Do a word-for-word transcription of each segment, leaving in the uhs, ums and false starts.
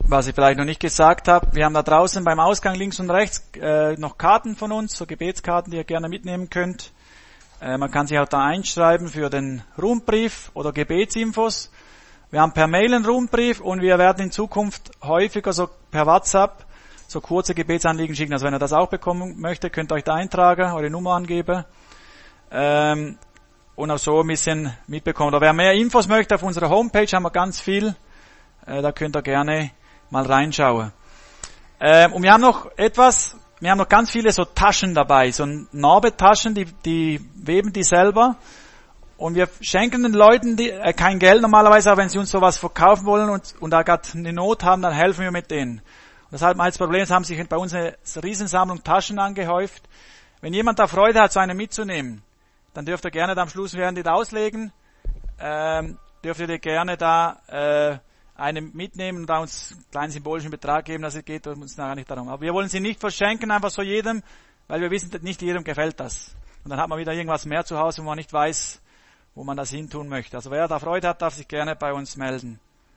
Was ich vielleicht noch nicht gesagt habe, wir haben da draußen beim Ausgang links und rechts äh, noch Karten von uns, so Gebetskarten, die ihr gerne mitnehmen könnt. Äh, man kann sich auch da einschreiben für den Rundbrief oder Gebetsinfos. Wir haben per Mail einen Rundbrief und wir werden in Zukunft häufiger so per WhatsApp so kurze Gebetsanliegen schicken. Also wenn ihr das auch bekommen möchtet, könnt ihr euch da eintragen, eure Nummer angeben ähm, und auch so ein bisschen mitbekommen. Oder wer mehr Infos möchte, auf unserer Homepage haben wir ganz viel. Äh, da könnt ihr gerne mal reinschauen. Ähm, und wir haben noch etwas, wir haben noch ganz viele so Taschen dabei, so Narbetaschen, die, die weben die selber. Und wir schenken den Leuten die, äh, kein Geld normalerweise, aber wenn sie uns sowas verkaufen wollen und, und da gerade eine Not haben, dann helfen wir mit denen. Und deshalb als Problem, es haben sich bei uns eine Riesensammlung Taschen angehäuft. Wenn jemand da Freude hat, so eine mitzunehmen, dann dürft ihr gerne da am Schluss, während ihr da auslegen, ähm, dürft ihr gerne da äh, eine mitnehmen und da uns einen kleinen symbolischen Betrag geben, dass es geht uns nachher nicht darum. Aber wir wollen sie nicht verschenken, einfach so jedem, weil wir wissen, nicht jedem gefällt das. Und dann hat man wieder irgendwas mehr zu Hause, wo man nicht weiß, wo man das hin tun möchte. Also wer da Freude hat, darf sich gerne bei uns melden.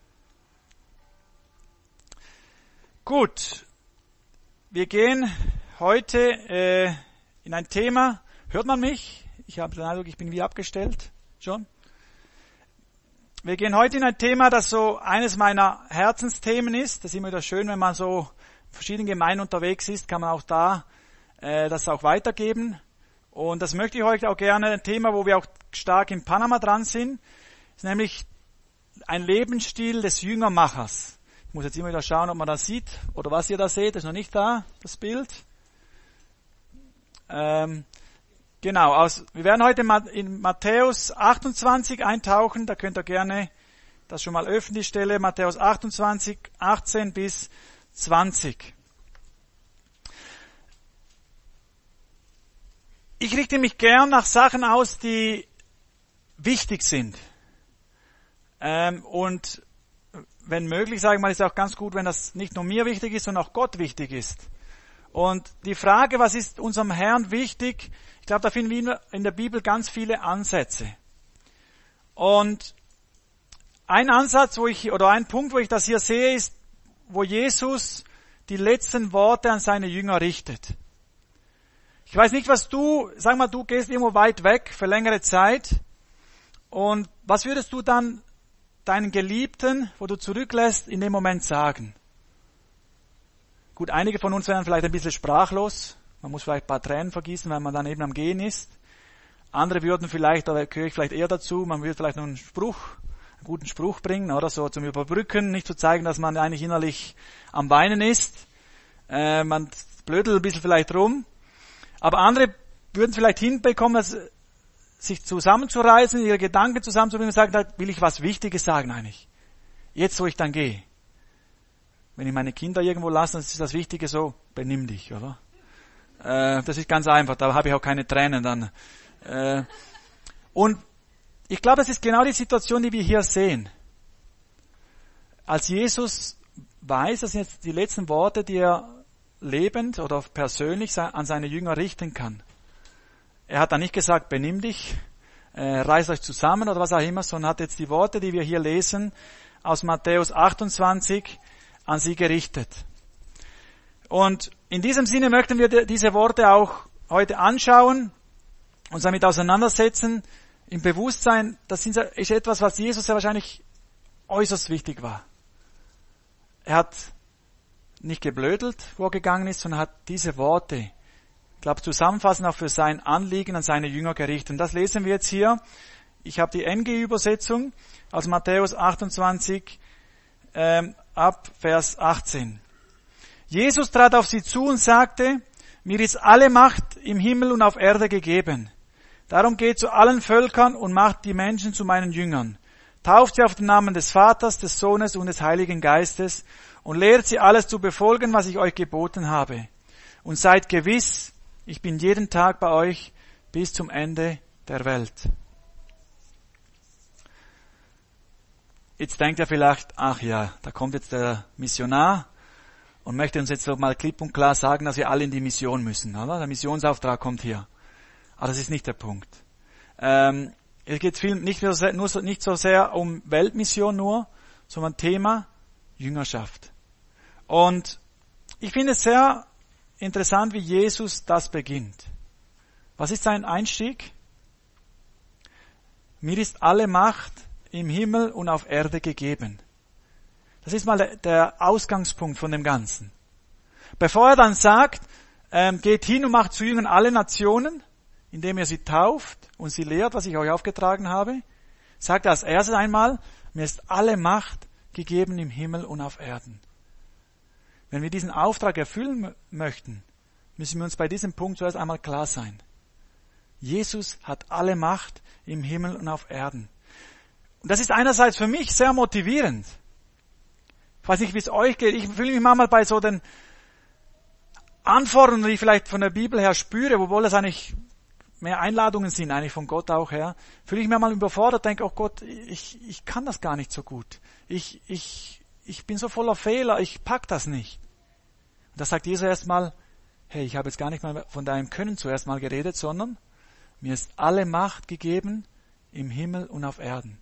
Gut, wir gehen heute äh, in ein Thema. Hört man mich? Ich habe den Eindruck, ich bin wie abgestellt. Schon? Wir gehen heute in ein Thema, das so eines meiner Herzensthemen ist. Das ist immer wieder schön, wenn man so in verschiedenen Gemeinden unterwegs ist, kann man auch da äh, das auch weitergeben. Und das möchte ich heute auch gerne, ein Thema, wo wir auch stark in Panama dran sind, ist nämlich ein Lebensstil des Jüngermachers. Ich muss jetzt immer wieder schauen, ob man das sieht oder was ihr da seht. Das ist noch nicht da, das Bild. Ähm, genau, aus, wir werden heute in Matthäus achtundzwanzig eintauchen. Da könnt ihr gerne das schon mal öffnen, die Stelle. Matthäus achtundzwanzig, achtzehn bis zwanzig. Ich richte mich gern nach Sachen aus, die wichtig sind. Ähm, und wenn möglich, sage ich mal, ist es auch ganz gut, wenn das nicht nur mir wichtig ist, sondern auch Gott wichtig ist. Und die Frage, was ist unserem Herrn wichtig, ich glaube, da finden wir in der Bibel ganz viele Ansätze. Und ein Ansatz, wo ich, oder ein Punkt, wo ich das hier sehe, ist, wo Jesus die letzten Worte an seine Jünger richtet. Ich weiß nicht, was du, sag mal, du gehst irgendwo weit weg für längere Zeit und was würdest du dann deinen Geliebten, wo du zurücklässt, in dem Moment sagen? Gut, einige von uns wären vielleicht ein bisschen sprachlos, man muss vielleicht ein paar Tränen vergießen, weil man dann eben am Gehen ist. Andere würden vielleicht, da gehöre ich vielleicht eher dazu, man würde vielleicht noch einen Spruch, einen guten Spruch bringen oder so zum Überbrücken, nicht zu zeigen, dass man eigentlich innerlich am Weinen ist. Äh, man blödelt ein bisschen vielleicht rum. Aber andere würden vielleicht hinbekommen, dass, sich zusammenzureißen, ihre Gedanken zusammenzubringen und sagen, da will ich was Wichtiges sagen eigentlich. Jetzt, wo ich dann gehe. Wenn ich meine Kinder irgendwo lasse, dann ist das Wichtige so, benimm dich, oder? Äh, das ist ganz einfach, da habe ich auch keine Tränen dann. Äh, und ich glaube, das ist genau die Situation, die wir hier sehen. Als Jesus weiß, das sind jetzt die letzten Worte, die er lebend oder persönlich an seine Jünger richten kann. Er hat dann nicht gesagt, benimm dich, äh, reißt euch zusammen oder was auch immer, sondern hat jetzt die Worte, die wir hier lesen, aus Matthäus achtundzwanzig an sie gerichtet. Und in diesem Sinne möchten wir diese Worte auch heute anschauen, uns damit auseinandersetzen, im Bewusstsein, das ist etwas, was Jesus ja wahrscheinlich äußerst wichtig war. Er hat nicht geblödelt, wo er gegangen ist, sondern hat diese Worte, ich glaube, zusammenfassend auch für sein Anliegen an seine Jünger gerichtet. Und das lesen wir jetzt hier. Ich habe die N G-Übersetzung aus Matthäus achtundzwanzig ähm, ab Vers achtzehn. Jesus trat auf sie zu und sagte, mir ist alle Macht im Himmel und auf Erde gegeben. Darum geht zu allen Völkern und macht die Menschen zu meinen Jüngern. Tauft sie auf den Namen des Vaters, des Sohnes und des Heiligen Geistes und lehrt sie alles zu befolgen, was ich euch geboten habe. Und seid gewiss, ich bin jeden Tag bei euch bis zum Ende der Welt. Jetzt denkt ihr vielleicht, ach ja, da kommt jetzt der Missionar und möchte uns jetzt mal klipp und klar sagen, dass wir alle in die Mission müssen. Oder? Der Missionsauftrag kommt hier. Aber das ist nicht der Punkt. Ähm, es geht viel, nicht, nur so, nicht so sehr um Weltmission nur, sondern Thema Jüngerschaft. Und ich finde es sehr interessant, wie Jesus das beginnt. Was ist sein Einstieg? Mir ist alle Macht im Himmel und auf Erde gegeben. Das ist mal der, der Ausgangspunkt von dem Ganzen. Bevor er dann sagt, ähm, geht hin und macht zu Jüngern alle Nationen, indem ihr sie tauft und sie lehrt, was ich euch aufgetragen habe, sagt er als erstes einmal, mir ist alle Macht gegeben im Himmel und auf Erden. Wenn wir diesen Auftrag erfüllen möchten, müssen wir uns bei diesem Punkt zuerst einmal klar sein. Jesus hat alle Macht im Himmel und auf Erden. Und das ist einerseits für mich sehr motivierend. Ich weiß nicht, wie es euch geht. Ich fühle mich manchmal bei so den Anforderungen, die ich vielleicht von der Bibel her spüre, obwohl das eigentlich mehr Einladungen sind, eigentlich von Gott auch her, fühle ich mich mal überfordert, denke, oh Gott, ich, ich kann das gar nicht so gut. Ich, ich, ich bin so voller Fehler, ich pack das nicht. Und da sagt Jesus erstmal, hey, ich habe jetzt gar nicht mal von deinem Können zuerst mal geredet, sondern mir ist alle Macht gegeben im Himmel und auf Erden.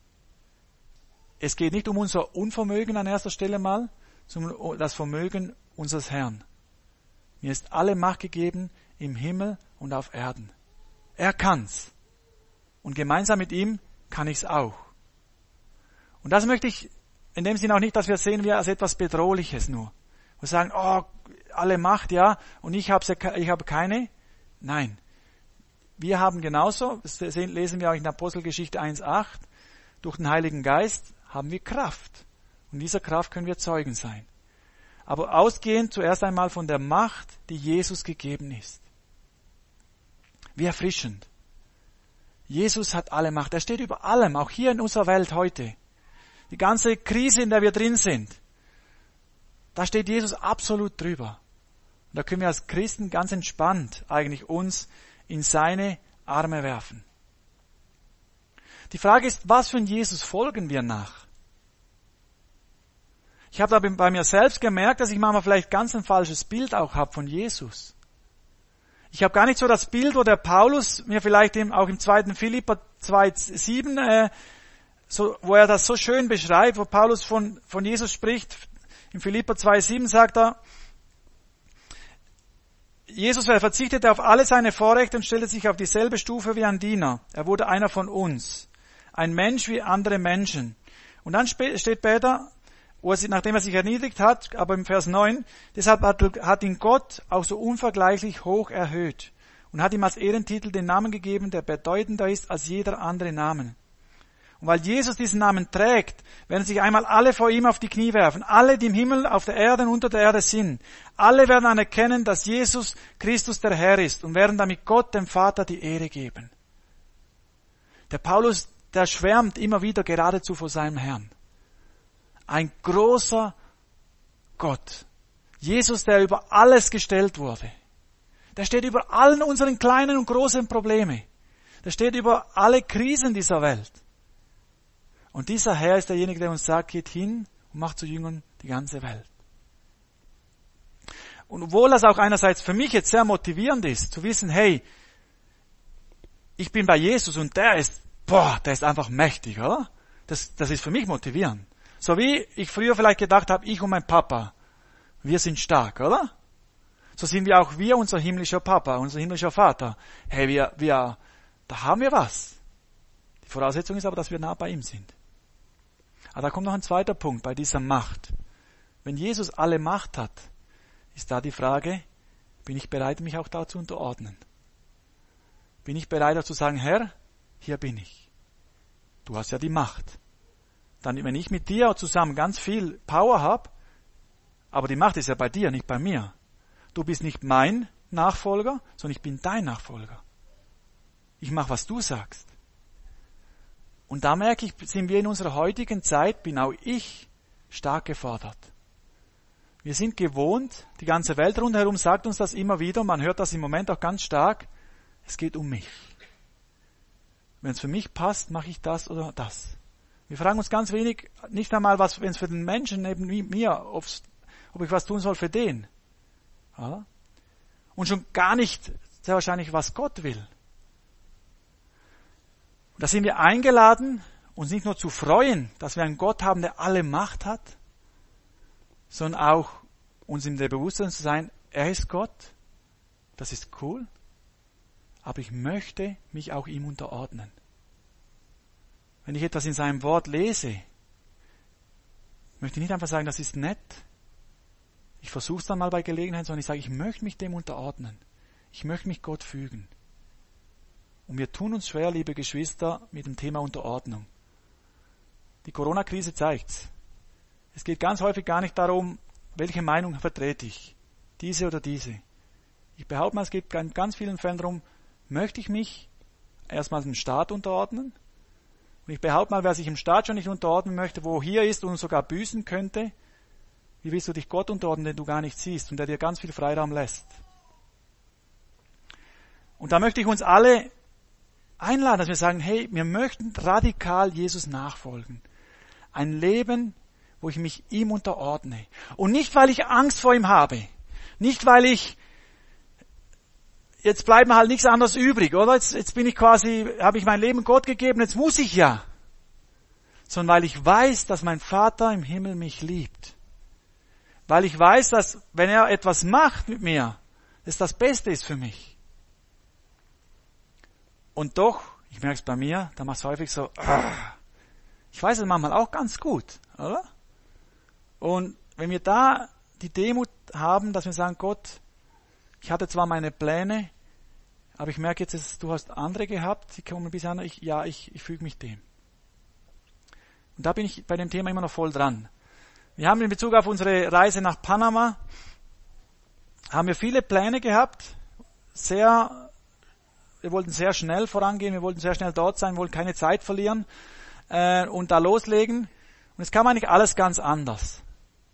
Es geht nicht um unser Unvermögen an erster Stelle mal, sondern um das Vermögen unseres Herrn. Mir ist alle Macht gegeben im Himmel und auf Erden. Er kann's. Und gemeinsam mit ihm kann ich's auch. Und das möchte ich in dem Sinne auch nicht, dass wir sehen wir als etwas Bedrohliches nur. Wir sagen, oh, alle Macht, ja, und ich habe ich habe keine. Nein. Wir haben genauso, das lesen wir auch in Apostelgeschichte eins acht, durch den Heiligen Geist haben wir Kraft. Und dieser Kraft können wir Zeugen sein. Aber ausgehend zuerst einmal von der Macht, die Jesus gegeben ist. Wie erfrischend. Jesus hat alle Macht. Er steht über allem, auch hier in unserer Welt heute. Die ganze Krise, in der wir drin sind, da steht Jesus absolut drüber. Und da können wir als Christen ganz entspannt eigentlich uns in seine Arme werfen. Die Frage ist, was für ein Jesus folgen wir nach? Ich habe da bei mir selbst gemerkt, dass ich manchmal vielleicht ganz ein falsches Bild auch habe von Jesus. Ich habe gar nicht so das Bild, wo der Paulus mir vielleicht im, auch im zweiten Philipper zwei sieben, äh, so, wo er das so schön beschreibt, wo Paulus von, von Jesus spricht. Im Philipper zwei sieben sagt er, Jesus verzichtete auf alle seine Vorrechte und stellte sich auf dieselbe Stufe wie ein Diener. Er wurde einer von uns. Ein Mensch wie andere Menschen. Und dann steht später, wo er, nachdem er sich erniedrigt hat, aber im Vers neun, deshalb hat, hat ihn Gott auch so unvergleichlich hoch erhöht und hat ihm als Ehrentitel den Namen gegeben, der bedeutender ist als jeder andere Name. Und weil Jesus diesen Namen trägt, werden sich einmal alle vor ihm auf die Knie werfen, alle, die im Himmel, auf der Erde und unter der Erde sind. Alle werden anerkennen, dass Jesus Christus der Herr ist und werden damit Gott, dem Vater, die Ehre geben. Der Paulus, der schwärmt immer wieder geradezu vor seinem Herrn. Ein großer Gott. Jesus, der über alles gestellt wurde. Der steht über allen unseren kleinen und großen Probleme. Der steht über alle Krisen dieser Welt. Und dieser Herr ist derjenige, der uns sagt, geht hin und macht zu Jüngern die ganze Welt. Und obwohl das auch einerseits für mich jetzt sehr motivierend ist, zu wissen, hey, ich bin bei Jesus und der ist, boah, der ist einfach mächtig, oder? Das, das ist für mich motivierend. So wie ich früher vielleicht gedacht habe, ich und mein Papa, wir sind stark, oder? So sind wir auch wir, unser himmlischer Papa, unser himmlischer Vater. Hey, wir, wir, da haben wir was. Die Voraussetzung ist aber, dass wir nah bei ihm sind. Aber da kommt noch ein zweiter Punkt bei dieser Macht. Wenn Jesus alle Macht hat, ist da die Frage, bin ich bereit, mich auch da zu unterordnen? Bin ich bereit, auch zu sagen, Herr, hier bin ich. Du hast ja die Macht. Dann, wenn ich mit dir zusammen ganz viel Power habe, aber die Macht ist ja bei dir, nicht bei mir. Du bist nicht mein Nachfolger, sondern ich bin dein Nachfolger. Ich mache, was du sagst. Und da merke ich, sind wir in unserer heutigen Zeit, bin auch ich stark gefordert. Wir sind gewohnt, die ganze Welt rundherum sagt uns das immer wieder, man hört das im Moment auch ganz stark, es geht um mich. Wenn es für mich passt, mache ich das oder das. Wir fragen uns ganz wenig, nicht einmal, was, wenn es für den Menschen neben mir, ob ich was tun soll für den. Ja? Und schon gar nicht sehr wahrscheinlich, was Gott will. Und da sind wir eingeladen, uns nicht nur zu freuen, dass wir einen Gott haben, der alle Macht hat, sondern auch uns in der Bewusstsein zu sein, er ist Gott, das ist cool, aber ich möchte mich auch ihm unterordnen. Wenn ich etwas in seinem Wort lese, möchte ich nicht einfach sagen, das ist nett. Ich versuche es dann mal bei Gelegenheit, sondern ich sage, ich möchte mich dem unterordnen. Ich möchte mich Gott fügen. Und wir tun uns schwer, liebe Geschwister, mit dem Thema Unterordnung. Die Corona-Krise zeigt's. Es geht ganz häufig gar nicht darum, welche Meinung vertrete ich. Diese oder diese. Ich behaupte mal, es geht in ganz vielen Fällen darum, möchte ich mich erstmal dem Staat unterordnen? Und ich behaupte mal, wer sich im Staat schon nicht unterordnen möchte, wo hier ist und sogar büßen könnte, wie willst du dich Gott unterordnen, den du gar nicht siehst und der dir ganz viel Freiraum lässt? Und da möchte ich uns alle einladen, dass wir sagen, hey, wir möchten radikal Jesus nachfolgen. Ein Leben, wo ich mich ihm unterordne. Und nicht, weil ich Angst vor ihm habe. Nicht, weil ich, jetzt bleibt mir halt nichts anderes übrig, oder? Jetzt, jetzt bin ich quasi, habe ich mein Leben Gott gegeben, jetzt muss ich ja. Sondern weil ich weiß, dass mein Vater im Himmel mich liebt. Weil ich weiß, dass, wenn er etwas macht mit mir, das das Beste ist für mich. Und doch, ich merke es bei mir, da macht es häufig so, ah, ich weiß es manchmal auch ganz gut, oder? Und wenn wir da die Demut haben, dass wir sagen, Gott, ich hatte zwar meine Pläne, aber ich merke jetzt, dass du hast andere gehabt, die kommen bis an, ich, ja, ich, ich füge mich dem. Und da bin ich bei dem Thema immer noch voll dran. Wir haben in Bezug auf unsere Reise nach Panama, haben wir viele Pläne gehabt, sehr, wir wollten sehr schnell vorangehen, wir wollten sehr schnell dort sein, wollten keine Zeit verlieren äh, und da loslegen. Und es kam eigentlich alles ganz anders.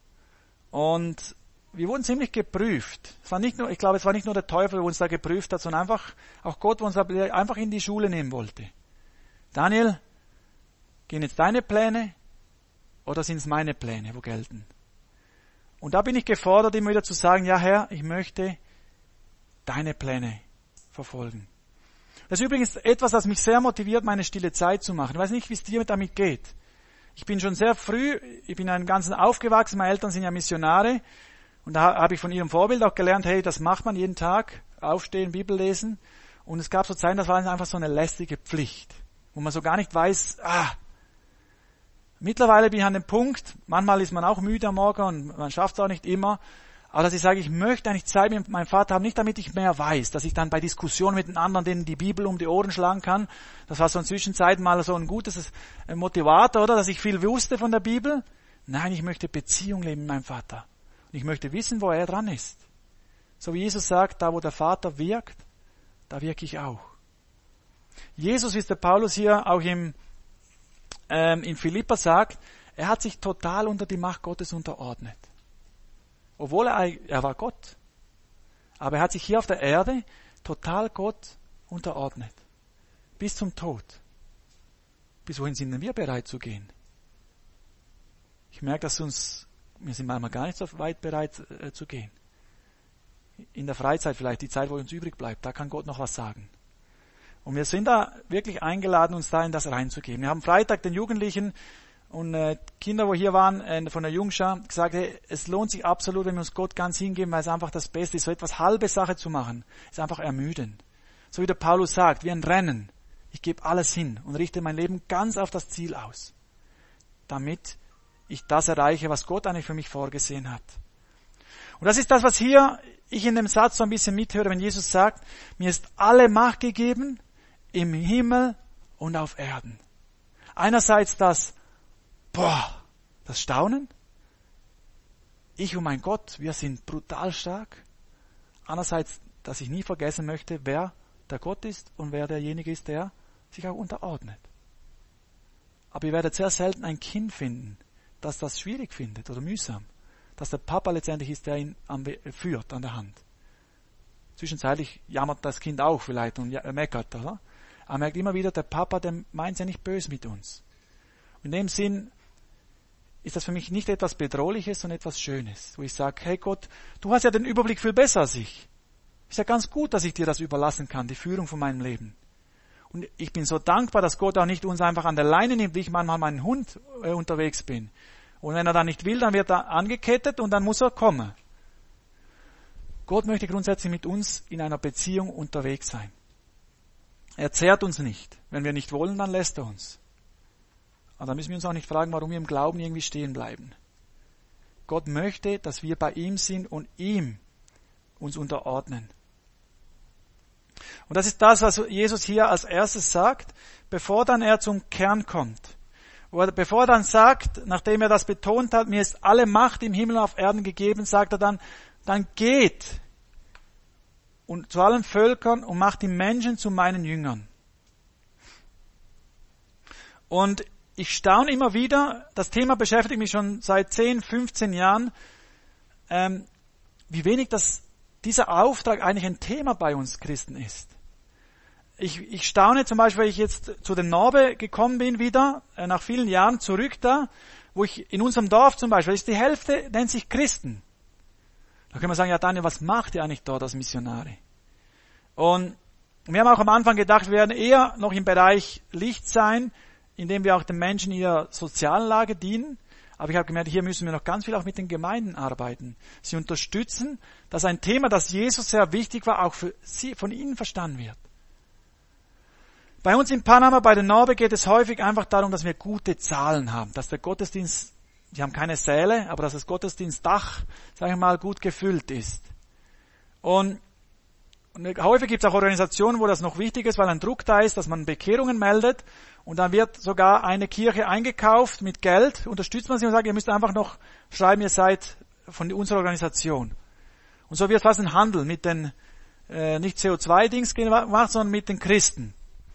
Und wir wurden ziemlich geprüft. Es war nicht nur, ich glaube, es war nicht nur der Teufel, der uns da geprüft hat, sondern einfach auch Gott, der uns einfach in die Schule nehmen wollte. Daniel, gehen jetzt deine Pläne oder sind es meine Pläne, wo gelten? Und da bin ich gefordert, immer wieder zu sagen, ja Herr, ich möchte deine Pläne verfolgen. Das ist übrigens etwas, das mich sehr motiviert, meine stille Zeit zu machen. Ich weiß nicht, wie es dir damit geht. Ich bin schon sehr früh, ich bin in einem Ganzen aufgewachsen, meine Eltern sind ja Missionare und da habe ich von ihrem Vorbild auch gelernt, hey, das macht man jeden Tag, aufstehen, Bibel lesen. Und es gab so Zeiten, das war einfach so eine lästige Pflicht, wo man so gar nicht weiß, ah, mittlerweile bin ich an dem Punkt, manchmal ist man auch müde am Morgen und man schafft es auch nicht immer, aber dass ich sage, ich möchte eigentlich Zeit mit meinem Vater haben, nicht damit ich mehr weiß, dass ich dann bei Diskussionen mit den anderen denen die Bibel um die Ohren schlagen kann. Das war so in Zwischenzeit mal so ein gutes Motivator, oder, dass ich viel wusste von der Bibel. Nein, ich möchte Beziehung leben mit meinem Vater. Und ich möchte wissen, wo er dran ist. So wie Jesus sagt, da wo der Vater wirkt, da wirke ich auch. Jesus, wie es der Paulus hier auch im, ähm, in Philipper sagt, er hat sich total unter die Macht Gottes unterordnet. Obwohl er, er war Gott. Aber er hat sich hier auf der Erde total Gott unterordnet. Bis zum Tod. Bis wohin sind denn wir bereit zu gehen? Ich merke, dass uns, wir sind manchmal gar nicht so weit bereit äh, zu gehen. In der Freizeit vielleicht, die Zeit, wo uns übrig bleibt, da kann Gott noch was sagen. Und wir sind da wirklich eingeladen, uns da in das reinzugeben. Wir haben Freitag den Jugendlichen und äh, Kinder, wo hier waren, äh, von der Jungschar, gesagt, hey, es lohnt sich absolut, wenn wir uns Gott ganz hingeben, weil es einfach das Beste ist. So etwas halbe Sache zu machen, ist einfach ermüdend. So wie der Paulus sagt, wie ein Rennen. Ich gebe alles hin und richte mein Leben ganz auf das Ziel aus, damit ich das erreiche, was Gott eigentlich für mich vorgesehen hat. Und das ist das, was hier ich in dem Satz so ein bisschen mithöre, wenn Jesus sagt, mir ist alle Macht gegeben im Himmel und auf Erden. Einerseits das Boah, das Staunen. Ich und mein Gott, wir sind brutal stark. Andererseits, dass ich nie vergessen möchte, wer der Gott ist und wer derjenige ist, der sich auch unterordnet. Aber ihr werdet sehr selten ein Kind finden, das das schwierig findet oder mühsam. Dass der Papa letztendlich ist, der ihn führt an der Hand. Zwischenzeitlich jammert das Kind auch vielleicht und meckert, oder? Aber man merkt immer wieder, der Papa, der meint es ja nicht böse mit uns. In dem Sinn ist das für mich nicht etwas Bedrohliches, sondern etwas Schönes, wo ich sage, hey Gott, du hast ja den Überblick viel besser als ich. Ist ja ganz gut, dass ich dir das überlassen kann, die Führung von meinem Leben. Und ich bin so dankbar, dass Gott auch nicht uns einfach an der Leine nimmt, wie ich manchmal meinen Hund äh, unterwegs bin. Und wenn er dann nicht will, dann wird er angekettet und dann muss er kommen. Gott möchte grundsätzlich mit uns in einer Beziehung unterwegs sein. Er zehrt uns nicht. Wenn wir nicht wollen, dann lässt er uns. Aber dann müssen wir uns auch nicht fragen, warum wir im Glauben irgendwie stehen bleiben. Gott möchte, dass wir bei ihm sind und ihm uns unterordnen. Und das ist das, was Jesus hier als erstes sagt, bevor dann er zum Kern kommt. Wo er, bevor er dann sagt, nachdem er das betont hat, mir ist alle Macht im Himmel und auf Erden gegeben, sagt er dann, dann geht und zu allen Völkern und macht die Menschen zu meinen Jüngern. Und ich staune immer wieder, das Thema beschäftigt mich schon seit zehn, fünfzehn Jahren, ähm, wie wenig das, dieser Auftrag eigentlich ein Thema bei uns Christen ist. Ich, ich staune zum Beispiel, weil ich jetzt zu den Norbe gekommen bin wieder, äh, nach vielen Jahren zurück da, wo ich in unserem Dorf zum Beispiel, ist die Hälfte, nennt sich Christen. Da können wir sagen, ja Daniel, was macht ihr eigentlich dort als Missionare? Und wir haben auch am Anfang gedacht, wir werden eher noch im Bereich Licht sein, indem wir auch den Menschen in ihrer sozialen Lage dienen. Aber ich habe gemerkt, hier müssen wir noch ganz viel auch mit den Gemeinden arbeiten. Sie unterstützen, dass ein Thema, das Jesus sehr wichtig war, auch für sie, von ihnen verstanden wird. Bei uns in Panama, bei den Norbe, geht es häufig einfach darum, dass wir gute Zahlen haben, dass der Gottesdienst, wir haben keine Säle, aber dass das Gottesdienstdach, sage ich mal, gut gefüllt ist. Und, und häufig gibt es auch Organisationen, wo das noch wichtig ist, weil ein Druck da ist, dass man Bekehrungen meldet. Und dann wird sogar eine Kirche eingekauft mit Geld, unterstützt man sie und sagt, ihr müsst einfach noch schreiben, ihr seid von unserer Organisation. Und so wird fast ein Handel mit den, äh, nicht C O zwei Dings gemacht, sondern mit den Christen.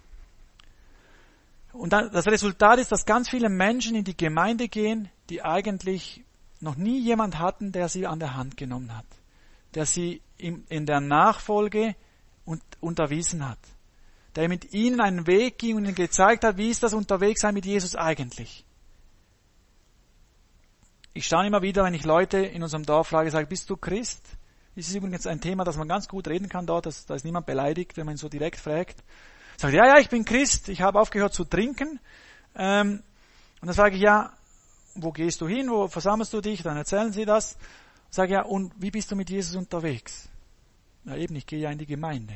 Und dann, das Resultat ist, dass ganz viele Menschen in die Gemeinde gehen, die eigentlich noch nie jemand hatten, der sie an der Hand genommen hat, der sie in, in der Nachfolge und, unterwiesen hat, der mit ihnen einen Weg ging und ihnen gezeigt hat, wie ist das Unterwegssein mit Jesus eigentlich. Ich staune immer wieder, wenn ich Leute in unserem Dorf frage, sage, bist du Christ? Das ist übrigens ein Thema, das man ganz gut reden kann dort, das, da ist niemand beleidigt, wenn man ihn so direkt fragt. Sagt, ja, ja, ich bin Christ, ich habe aufgehört zu trinken. Ähm, und dann sage ich, ja, wo gehst du hin, wo versammelst du dich? Dann erzählen sie das. Sage, ja, und wie bist du mit Jesus unterwegs? Na eben, ich gehe ja in die Gemeinde.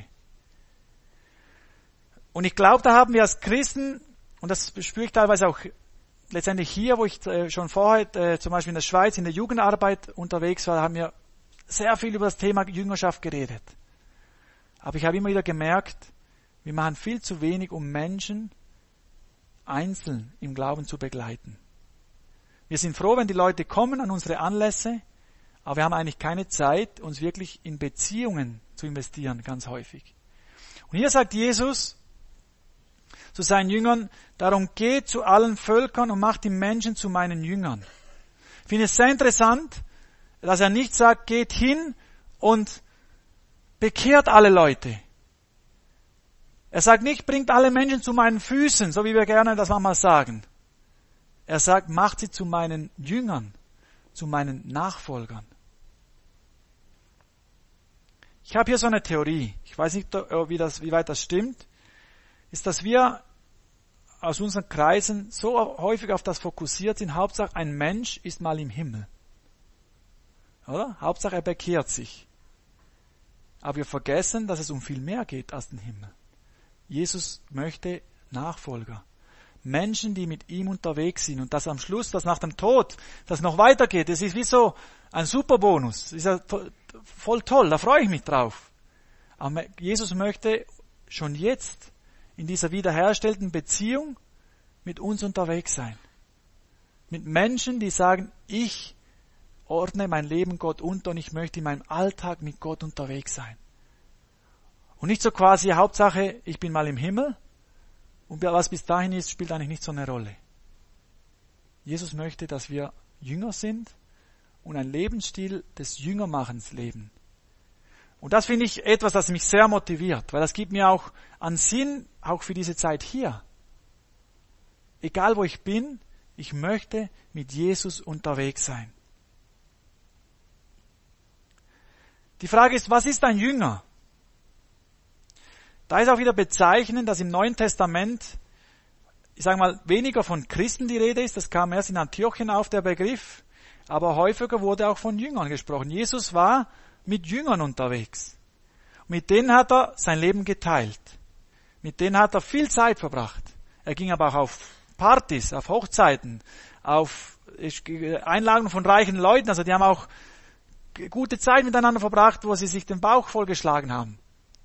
Und ich glaube, da haben wir als Christen, und das spüre ich teilweise auch letztendlich hier, wo ich äh, schon vorher äh, zum Beispiel in der Schweiz in der Jugendarbeit unterwegs war, haben wir sehr viel über das Thema Jüngerschaft geredet. Aber ich habe immer wieder gemerkt, wir machen viel zu wenig, um Menschen einzeln im Glauben zu begleiten. Wir sind froh, wenn die Leute kommen an unsere Anlässe, aber wir haben eigentlich keine Zeit, uns wirklich in Beziehungen zu investieren, ganz häufig. Und hier sagt Jesus zu seinen Jüngern, darum geht zu allen Völkern und macht die Menschen zu meinen Jüngern. Ich finde es sehr interessant, dass er nicht sagt, geht hin und bekehrt alle Leute. Er sagt nicht, bringt alle Menschen zu meinen Füßen, so wie wir gerne das manchmal sagen. Er sagt, macht sie zu meinen Jüngern, zu meinen Nachfolgern. Ich habe hier so eine Theorie, ich weiß nicht, wie, das, wie weit das stimmt, ist, dass wir aus unseren Kreisen so häufig auf das fokussiert sind, Hauptsache ein Mensch ist mal im Himmel. Oder? Hauptsache er bekehrt sich. Aber wir vergessen, dass es um viel mehr geht als den Himmel. Jesus möchte Nachfolger. Menschen, die mit ihm unterwegs sind. Und das am Schluss, das nach dem Tod, das noch weitergeht, das ist wie so ein Superbonus. Das ist ja voll toll, da freue ich mich drauf. Aber Jesus möchte schon jetzt in dieser wiederherstellten Beziehung mit uns unterwegs sein. Mit Menschen, die sagen, ich ordne mein Leben Gott unter und ich möchte in meinem Alltag mit Gott unterwegs sein. Und nicht so quasi, Hauptsache, ich bin mal im Himmel und was bis dahin ist, spielt eigentlich nicht so eine Rolle. Jesus möchte, dass wir Jünger sind und einen Lebensstil des Jüngermachens leben. Und das finde ich etwas, das mich sehr motiviert, weil das gibt mir auch an Sinn, auch für diese Zeit hier. Egal wo ich bin, ich möchte mit Jesus unterwegs sein. Die Frage ist, was ist ein Jünger? Da ist auch wieder bezeichnend, dass im Neuen Testament, ich sage mal, weniger von Christen die Rede ist, das kam erst in Antiochien auf, der Begriff, aber häufiger wurde auch von Jüngern gesprochen. Jesus war mit Jüngern unterwegs. Mit denen hat er sein Leben geteilt. Mit denen hat er viel Zeit verbracht. Er ging aber auch auf Partys, auf Hochzeiten, auf Einladungen von reichen Leuten. Also die haben auch gute Zeit miteinander verbracht, wo sie sich den Bauch vollgeschlagen haben.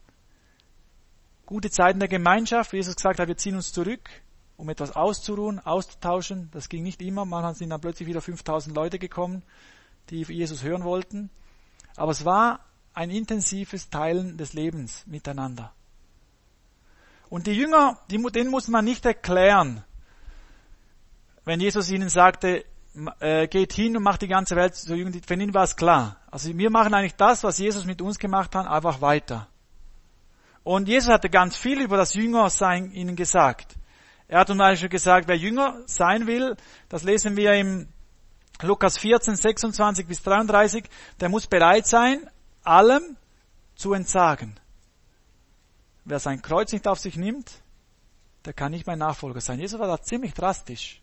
Gute Zeiten der Gemeinschaft, wie Jesus gesagt hat, wir ziehen uns zurück, um etwas auszuruhen, auszutauschen. Das ging nicht immer. Manchmal sind dann plötzlich wieder fünftausend Leute gekommen, die Jesus hören wollten. Aber es war ein intensives Teilen des Lebens miteinander. Und die Jünger, die, denen muss man nicht erklären, wenn Jesus ihnen sagte, äh, geht hin und macht die ganze Welt zu Jüngern, für ihn war es klar. Also wir machen eigentlich das, was Jesus mit uns gemacht hat, einfach weiter. Und Jesus hatte ganz viel über das Jüngersein ihnen gesagt. Er hat zum Beispiel gesagt, wer Jünger sein will, das lesen wir im Lukas vierzehn, sechsundzwanzig bis dreiunddreißig, der muss bereit sein, allem zu entsagen. Wer sein Kreuz nicht auf sich nimmt, der kann nicht mein Nachfolger sein. Jesus war da ziemlich drastisch.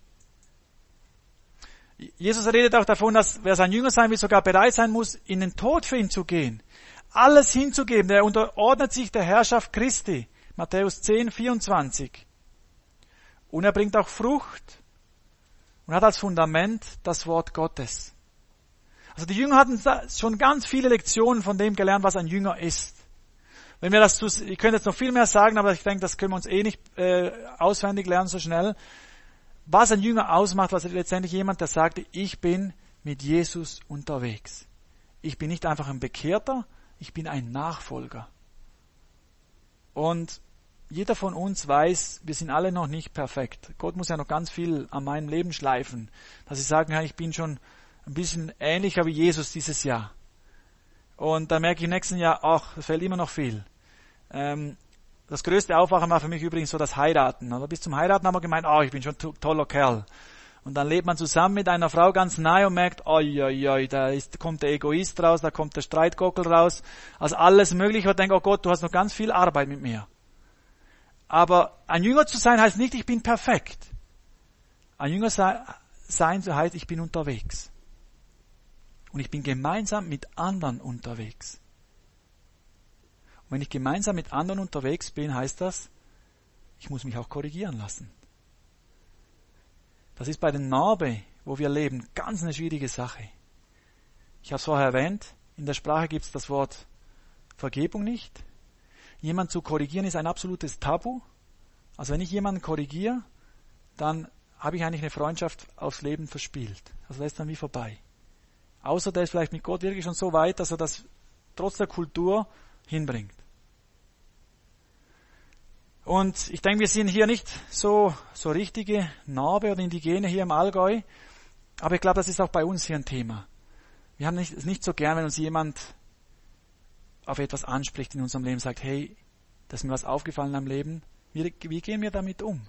Jesus redet auch davon, dass wer sein Jünger sein will, sogar bereit sein muss, in den Tod für ihn zu gehen. Alles hinzugeben. Der unterordnet sich der Herrschaft Christi. Matthäus zehn, vierundzwanzig. Und er bringt auch Frucht und hat als Fundament das Wort Gottes. Also die Jünger hatten schon ganz viele Lektionen von dem gelernt, was ein Jünger ist. Wenn wir das, ich könnte jetzt noch viel mehr sagen, aber ich denke, das können wir uns eh nicht äh, auswendig lernen so schnell. Was ein Jünger ausmacht, was letztendlich jemand, der sagte, ich bin mit Jesus unterwegs. Ich bin nicht einfach ein Bekehrter, ich bin ein Nachfolger. Und jeder von uns weiß, wir sind alle noch nicht perfekt. Gott muss ja noch ganz viel an meinem Leben schleifen, dass ich sagen kann, ich bin schon ein bisschen ähnlicher wie Jesus dieses Jahr. Und dann merke ich im nächsten Jahr, ach, es fehlt immer noch viel. Ähm, das größte Aufwachen war für mich übrigens so das Heiraten. Also bis zum Heiraten haben wir gemeint, oh, ich bin schon ein toller Kerl. Und dann lebt man zusammen mit einer Frau ganz nahe und merkt, oi, oi, oi, da ist, kommt der Egoist raus, da kommt der Streitgockel raus. Also alles Mögliche. Ich denke, oh Gott, du hast noch ganz viel Arbeit mit mir. Aber ein Jünger zu sein heißt nicht, ich bin perfekt. Ein Jünger sein heißt, ich bin unterwegs. Und ich bin gemeinsam mit anderen unterwegs. Und wenn ich gemeinsam mit anderen unterwegs bin, heißt das, ich muss mich auch korrigieren lassen. Das ist bei den Narbe, wo wir leben, ganz eine schwierige Sache. Ich habe es vorher erwähnt, in der Sprache gibt es das Wort Vergebung nicht. Jemand zu korrigieren ist ein absolutes Tabu. Also wenn ich jemanden korrigiere, dann habe ich eigentlich eine Freundschaft aufs Leben verspielt. Also das ist dann wie vorbei. Außer der ist vielleicht mit Gott wirklich schon so weit, dass er das trotz der Kultur hinbringt. Und ich denke, wir sind hier nicht so, so richtige Narbe oder Indigene hier im Allgäu. Aber ich glaube, das ist auch bei uns hier ein Thema. Wir haben es nicht, nicht so gern, wenn uns jemand auf etwas anspricht in unserem Leben, sagt, hey, da ist mir was aufgefallen am Leben. Wie, wie gehen wir damit um?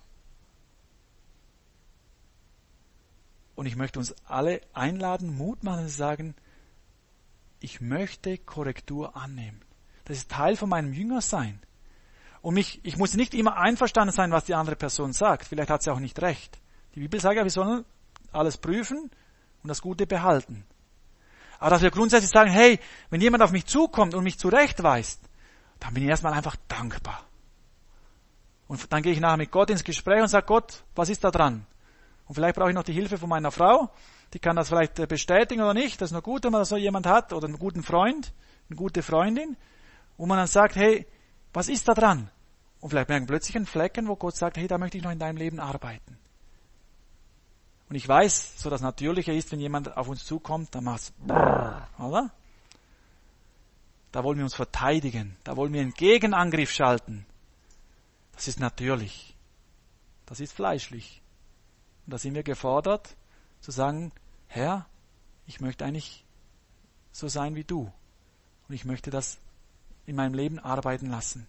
Und ich möchte uns alle einladen, Mut machen und sagen, ich möchte Korrektur annehmen. Das ist Teil von meinem Jüngersein. Und mich, ich muss nicht immer einverstanden sein, was die andere Person sagt. Vielleicht hat sie auch nicht recht. Die Bibel sagt ja, wir sollen alles prüfen und das Gute behalten. Aber dass wir grundsätzlich sagen, hey, wenn jemand auf mich zukommt und mich zurechtweist, dann bin ich erstmal einfach dankbar. Und dann gehe ich nachher mit Gott ins Gespräch und sage, Gott, was ist da dran? Und vielleicht brauche ich noch die Hilfe von meiner Frau. Die kann das vielleicht bestätigen oder nicht. Das ist noch gut, wenn man so jemand hat oder einen guten Freund, eine gute Freundin. Wo man dann sagt, hey, was ist da dran? Und vielleicht merken plötzlich einen Flecken, wo Gott sagt, hey, da möchte ich noch in deinem Leben arbeiten. Und ich weiß, so das Natürliche ist, wenn jemand auf uns zukommt, dann macht's brrr, oder? Da wollen wir uns verteidigen. Da wollen wir einen Gegenangriff schalten. Das ist natürlich. Das ist fleischlich. Und da sind wir gefordert, zu sagen, Herr, ich möchte eigentlich so sein wie du. Und ich möchte das in meinem Leben arbeiten lassen.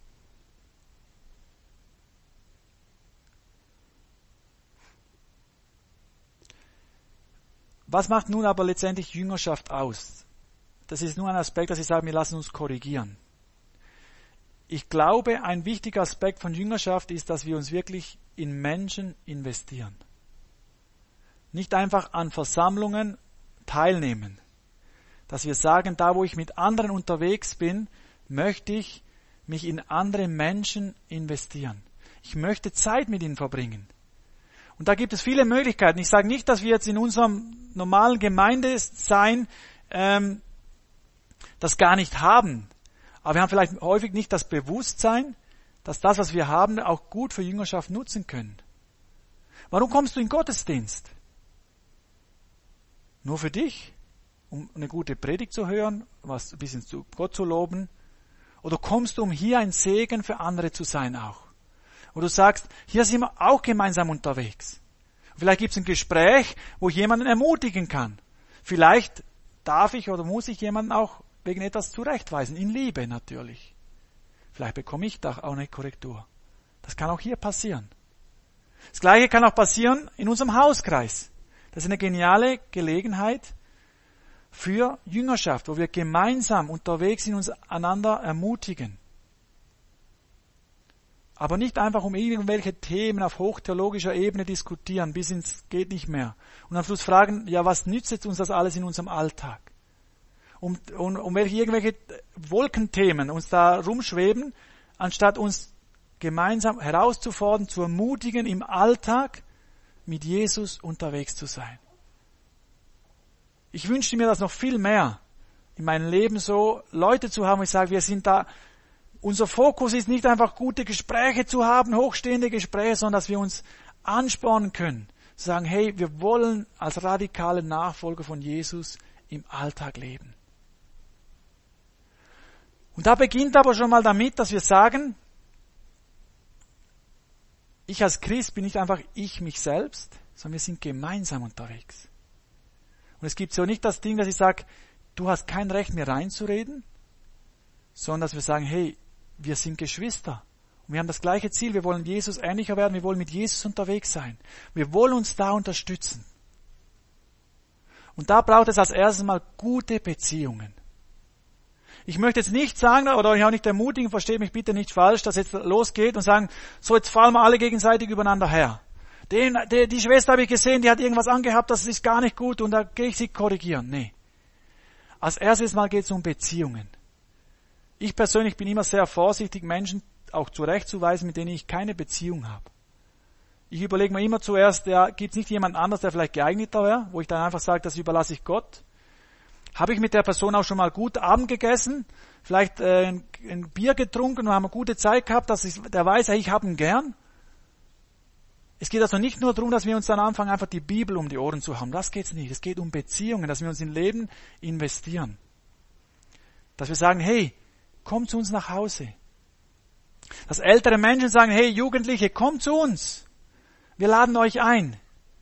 Was macht nun aber letztendlich Jüngerschaft aus? Das ist nur ein Aspekt, dass ich sage, wir lassen uns korrigieren. Ich glaube, ein wichtiger Aspekt von Jüngerschaft ist, dass wir uns wirklich in Menschen investieren. Nicht einfach an Versammlungen teilnehmen. dass wir sagen, da wo ich mit anderen unterwegs bin, möchte ich mich in andere Menschen investieren. Ich möchte Zeit mit ihnen verbringen. Und da gibt es viele Möglichkeiten. Ich sage nicht, dass wir jetzt in unserem normalen Gemeindesein ähm, das gar nicht haben. Aber wir haben vielleicht häufig nicht das Bewusstsein, dass das, was wir haben, auch gut für Jüngerschaft nutzen können. Warum kommst du in Gottesdienst? Nur für dich? Um eine gute Predigt zu hören, was ein bisschen zu Gott zu loben? Oder kommst du, um hier ein Segen für andere zu sein auch? Wo du sagst, hier sind wir auch gemeinsam unterwegs. Vielleicht gibt es ein Gespräch, wo ich jemanden ermutigen kann. Vielleicht darf ich oder muss ich jemanden auch wegen etwas zurechtweisen, in Liebe natürlich. Vielleicht bekomme ich da auch eine Korrektur. Das kann auch hier passieren. Das Gleiche kann auch passieren in unserem Hauskreis. Das ist eine geniale Gelegenheit für Jüngerschaft, wo wir gemeinsam unterwegs sind und uns einander ermutigen. Aber nicht einfach um irgendwelche Themen auf hochtheologischer Ebene diskutieren, bis ins geht nicht mehr. Und am Schluss fragen, ja, was nützt uns das alles in unserem Alltag? Um, um, um welche irgendwelche Wolkenthemen uns da rumschweben, anstatt uns gemeinsam herauszufordern, zu ermutigen, im Alltag mit Jesus unterwegs zu sein. Ich wünschte mir das noch viel mehr in meinem Leben, so Leute zu haben, wo ich sage, wir sind da, unser Fokus ist nicht einfach gute Gespräche zu haben, hochstehende Gespräche, sondern dass wir uns anspornen können, zu sagen, hey, wir wollen als radikale Nachfolger von Jesus im Alltag leben. Und da beginnt aber schon mal damit, dass wir sagen, ich als Christ bin nicht einfach ich, mich selbst, sondern wir sind gemeinsam unterwegs. Und es gibt so nicht das Ding, dass ich sage, du hast kein Recht mehr reinzureden, sondern dass wir sagen, hey, wir sind Geschwister. Und wir haben das gleiche Ziel, wir wollen Jesus ähnlicher werden, wir wollen mit Jesus unterwegs sein. Wir wollen uns da unterstützen. Und da braucht es als erstes mal gute Beziehungen. Ich möchte jetzt nicht sagen, oder euch auch nicht ermutigen, versteht mich bitte nicht falsch, dass jetzt losgeht und sagen, so jetzt fallen wir alle gegenseitig übereinander her. Den, die, die Schwester habe ich gesehen, die hat irgendwas angehabt, das ist gar nicht gut und da gehe ich sie korrigieren. Nee. Als erstes mal geht es um Beziehungen. Ich persönlich bin immer sehr vorsichtig, Menschen auch zurechtzuweisen, mit denen ich keine Beziehung habe. Ich überlege mir immer zuerst, ja, gibt es nicht jemand anders, der vielleicht geeigneter wäre, wo ich dann einfach sage, das überlasse ich Gott. Habe ich mit der Person auch schon mal gut Abend gegessen, vielleicht äh, ein, ein Bier getrunken und haben eine gute Zeit gehabt, dass ich, der weiß, hey, ich habe ihn gern. Es geht also nicht nur darum, dass wir uns dann anfangen, einfach die Bibel um die Ohren zu haben. Das geht's nicht. Es geht um Beziehungen, dass wir uns in Leben investieren. Dass wir sagen, hey, kommt zu uns nach Hause. Dass ältere Menschen sagen, hey, Jugendliche, kommt zu uns. Wir laden euch ein.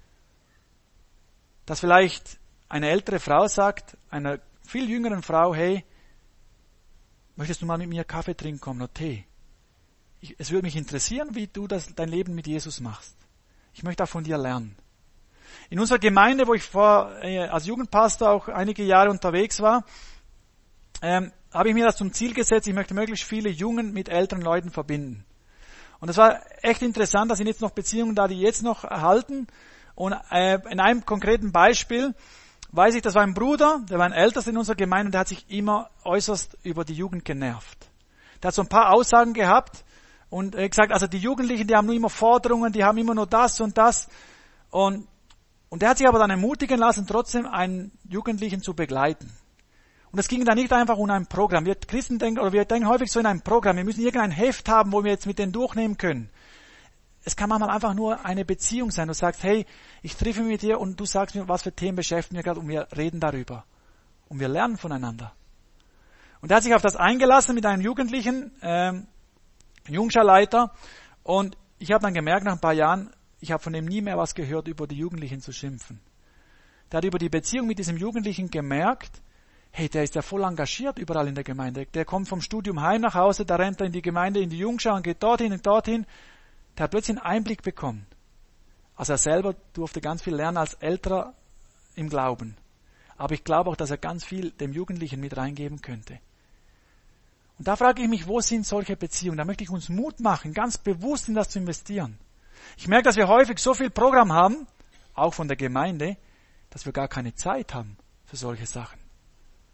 Dass vielleicht eine ältere Frau sagt, einer viel jüngeren Frau, hey, möchtest du mal mit mir Kaffee trinken kommen oder Tee? Ich, es würde mich interessieren, wie du das, dein Leben mit Jesus machst. Ich möchte auch von dir lernen. In unserer Gemeinde, wo ich vor, äh, als Jugendpastor auch einige Jahre unterwegs war, ähm, habe ich mir das zum Ziel gesetzt, ich möchte möglichst viele Jungen mit älteren Leuten verbinden. Und es war echt interessant, da sind jetzt noch Beziehungen da, die jetzt noch erhalten. Und äh, in einem konkreten Beispiel weiß ich, das war ein Bruder, der war ein Ältester in unserer Gemeinde und der hat sich immer äußerst über die Jugend genervt. Der hat so ein paar Aussagen gehabt und äh, gesagt, also die Jugendlichen, die haben nur immer Forderungen, die haben immer nur das und das. Und, und der hat sich aber dann ermutigen lassen, trotzdem einen Jugendlichen zu begleiten. Und es ging da nicht einfach um ein Programm. Wir Christen denken, oder wir denken häufig so in ein Programm. Wir müssen irgendein Heft haben, wo wir jetzt mit denen durchnehmen können. Es kann manchmal einfach nur eine Beziehung sein. Du sagst, hey, ich treffe mich mit dir und du sagst mir, was für Themen beschäftigen wir gerade und wir reden darüber. Und wir lernen voneinander. Und er hat sich auf das eingelassen mit einem Jugendlichen, ähm, Jungscharleiter. Und ich habe dann gemerkt, nach ein paar Jahren, ich habe von dem nie mehr was gehört, über die Jugendlichen zu schimpfen. Der hat über die Beziehung mit diesem Jugendlichen gemerkt, hey, der ist ja voll engagiert überall in der Gemeinde. Der kommt vom Studium heim nach Hause, da rennt er in die Gemeinde, in die Jungschar und geht dorthin und dorthin. Der hat plötzlich einen Einblick bekommen. Also er selber durfte ganz viel lernen als Älterer im Glauben. Aber ich glaube auch, dass er ganz viel dem Jugendlichen mit reingeben könnte. Und da frage ich mich, wo sind solche Beziehungen? Da möchte ich uns Mut machen, ganz bewusst in das zu investieren. Ich merke, dass wir häufig so viel Programm haben, auch von der Gemeinde, dass wir gar keine Zeit haben für solche Sachen.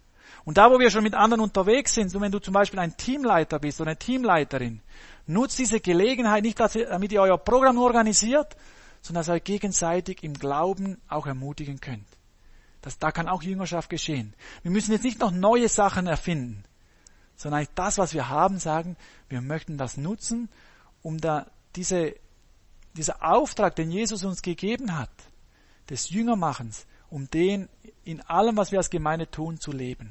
Und da, wo wir schon mit anderen unterwegs sind, so wenn du zum Beispiel ein Teamleiter bist oder eine Teamleiterin, nutzt diese Gelegenheit nicht, dass ihr, damit ihr euer Programm organisiert, sondern dass ihr euch gegenseitig im Glauben auch ermutigen könnt. Das, da kann auch Jüngerschaft geschehen. Wir müssen jetzt nicht noch neue Sachen erfinden, sondern eigentlich das, was wir haben, sagen, wir möchten das nutzen, um da diese, dieser Auftrag, den Jesus uns gegeben hat, des Jüngermachens, um den in allem, was wir als Gemeinde tun, zu leben.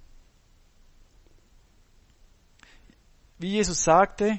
Wie Jesus sagte,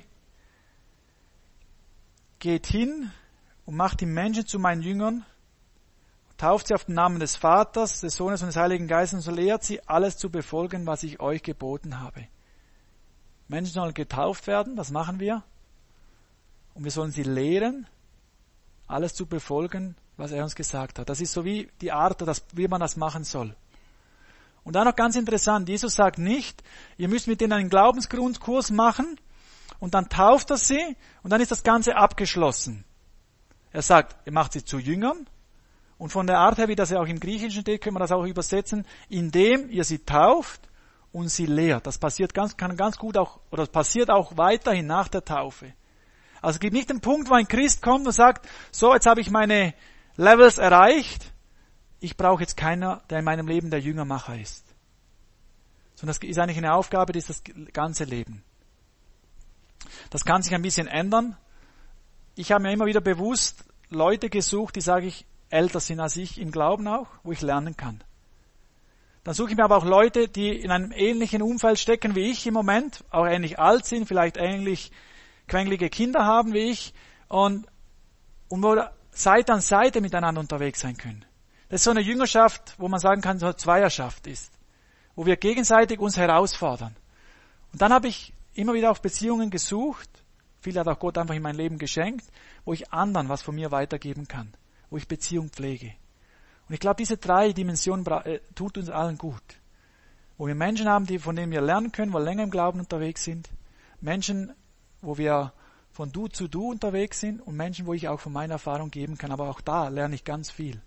geht hin und macht die Menschen zu meinen Jüngern, tauft sie auf den Namen des Vaters, des Sohnes und des Heiligen Geistes und lehrt sie, alles zu befolgen, was ich euch geboten habe. Menschen sollen getauft werden, das machen wir. Und wir sollen sie lehren, alles zu befolgen, was er uns gesagt hat. Das ist so wie die Art, wie man das machen soll. Und dann noch ganz interessant, Jesus sagt nicht, ihr müsst mit denen einen Glaubensgrundkurs machen und dann tauft er sie und dann ist das Ganze abgeschlossen. Er sagt, ihr macht sie zu Jüngern und von der Art her, wie das ja auch im Griechischen steht, können wir das auch übersetzen, indem ihr sie tauft und sie lehrt. Das passiert ganz, kann ganz gut auch, oder passiert auch weiterhin nach der Taufe. Also es gibt nicht den Punkt, wo ein Christ kommt und sagt, so, jetzt habe ich meine Levels erreicht, ich brauche jetzt keiner, der in meinem Leben der Jüngermacher ist. Sondern das ist eigentlich eine Aufgabe, das ist das ganze Leben. Das kann sich ein bisschen ändern. Ich habe mir immer wieder bewusst Leute gesucht, die, sage ich, älter sind als ich im Glauben auch, wo ich lernen kann. Dann suche ich mir aber auch Leute, die in einem ähnlichen Umfeld stecken wie ich im Moment, auch ähnlich alt sind, vielleicht ähnlich quengelige Kinder haben wie ich und, und wo Seite an Seite miteinander unterwegs sein können. Das ist so eine Jüngerschaft, wo man sagen kann, so eine Zweierschaft ist, wo wir gegenseitig uns herausfordern. Und dann habe ich immer wieder auch Beziehungen gesucht, viel hat auch Gott einfach in mein Leben geschenkt, wo ich anderen was von mir weitergeben kann, wo ich Beziehung pflege. Und ich glaube, diese drei Dimensionen äh, tut uns allen gut. Wo wir Menschen haben, die, von denen wir lernen können, wo länger im Glauben unterwegs sind, Menschen, wo wir von Du zu Du unterwegs sind und Menschen, wo ich auch von meiner Erfahrung geben kann, aber auch da lerne ich ganz viel.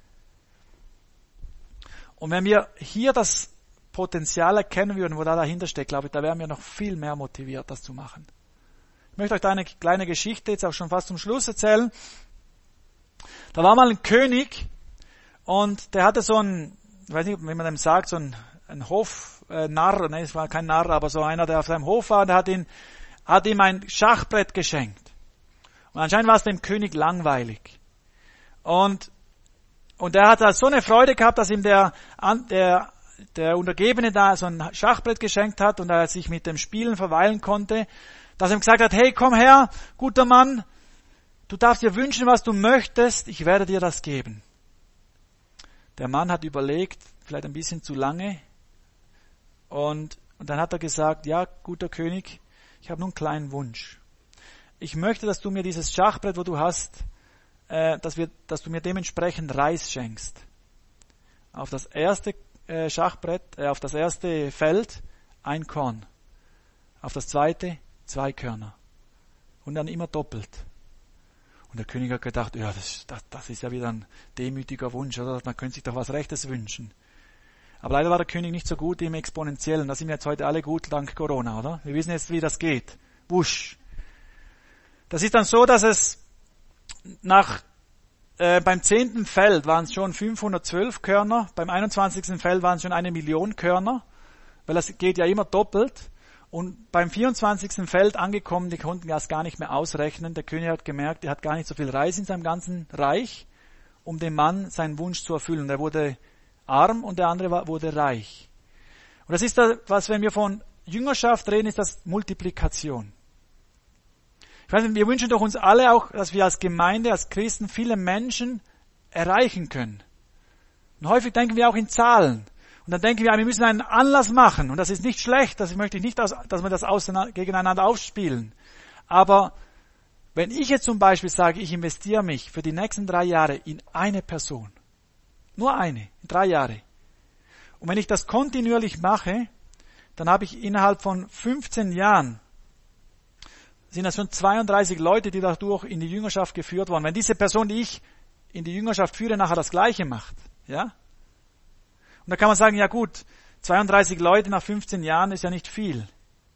Und wenn wir hier das Potenzial erkennen würden, wo da dahinter steckt, glaube ich, da wären wir noch viel mehr motiviert, das zu machen. Ich möchte euch da eine kleine Geschichte jetzt auch schon fast zum Schluss erzählen. Da war mal ein König und der hatte so einen, ich weiß nicht, wie man dem sagt, so einen, einen Hofnarr, äh, nein, es war kein Narr, aber so einer, der auf seinem Hof war, der hat ihn, hat ihm ein Schachbrett geschenkt. Und anscheinend war es dem König langweilig. Und Und er hat da so eine Freude gehabt, dass ihm der, der, der Untergebene da so ein Schachbrett geschenkt hat und er sich mit dem Spielen verweilen konnte, dass er ihm gesagt hat, hey, komm her, guter Mann, du darfst dir wünschen, was du möchtest, ich werde dir das geben. Der Mann hat überlegt, vielleicht ein bisschen zu lange, und, und dann hat er gesagt, ja, guter König, ich habe nur einen kleinen Wunsch. Ich möchte, dass du mir dieses Schachbrett, wo du hast, Dass, wir, dass du mir dementsprechend Reis schenkst. Auf das erste äh, Schachbrett, äh, auf das erste Feld ein Korn. Auf das zweite zwei Körner. Und dann immer doppelt. Und der König hat gedacht, ja, das, das, das ist ja wieder ein demütiger Wunsch, oder? Man könnte sich doch was Rechtes wünschen. Aber leider war der König nicht so gut im Exponentiellen. Da sind wir jetzt heute alle gut dank Corona, oder? Wir wissen jetzt, wie das geht. Wusch. Das ist dann so, dass es Nach, äh, beim zehnten Feld waren es schon fünfhundertzwölf Körner, beim einundzwanzigsten Feld waren es schon eine Million Körner, weil das geht ja immer doppelt. Und beim vierundzwanzigsten Feld angekommen, die konnten das gar nicht mehr ausrechnen. Der König hat gemerkt, er hat gar nicht so viel Reis in seinem ganzen Reich, um dem Mann seinen Wunsch zu erfüllen. Er wurde arm und der andere war, wurde reich. Und das ist das, was, wenn wir von Jüngerschaft reden, ist das Multiplikation. Ich weiß nicht, wir wünschen doch uns alle auch, dass wir als Gemeinde, als Christen viele Menschen erreichen können. Und häufig denken wir auch in Zahlen. Und dann denken wir, wir müssen einen Anlass machen. Und das ist nicht schlecht, das möchte ich nicht, dass wir das gegeneinander aufspielen. Aber wenn ich jetzt zum Beispiel sage, ich investiere mich für die nächsten drei Jahre in eine Person, nur eine, in drei Jahre. Und wenn ich das kontinuierlich mache, dann habe ich innerhalb von fünfzehn Jahren sind das schon zweiunddreißig Leute, die dadurch in die Jüngerschaft geführt wurden. Wenn diese Person, die ich in die Jüngerschaft führe, nachher das Gleiche macht, ja? Und da kann man sagen, ja gut, zweiunddreißig Leute nach fünfzehn Jahren ist ja nicht viel.